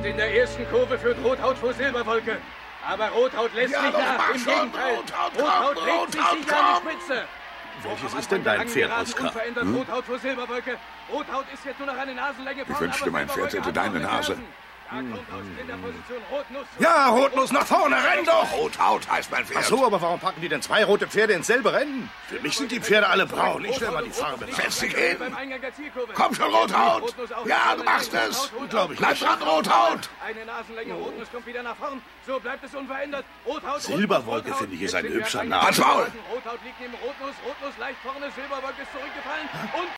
in der ersten Kurve führt Rothaut vor Silberwolke. Aber Rothaut lässt nicht nach. Im Gegenteil. Rothaut legt sich sicher an die Spitze. Welches ist denn dein Pferd, Oskar? Unverändert Rothaut vor Silberwolke. Rothaut ist jetzt nur noch eine Nasenlänge vorn. Ich wünschte, mein Pferd hätte deine Nase. Ja, Rotnuss nach vorne, renn doch! Rothaut heißt mein Pferd. Ach so, aber warum packen die denn zwei rote Pferde ins selbe Rennen? Für mich sind die Pferde alle braun. Ich will mal die Farbe. Setz dich hin! Komm schon, Rothaut! Ja, du machst es! Glaub ich Bleib nicht. dran, Rothaut! Eine Nasenlänge, Rotnuss kommt wieder nach vorn. So bleibt es unverändert. Rothaut, Silberwolke, finde ich, ist ein hübscher Name. Halt's Maul! Rothaut liegt neben Rotnuss. Rotnuss leicht vorne. Silberwolke ist zurückgefallen. Und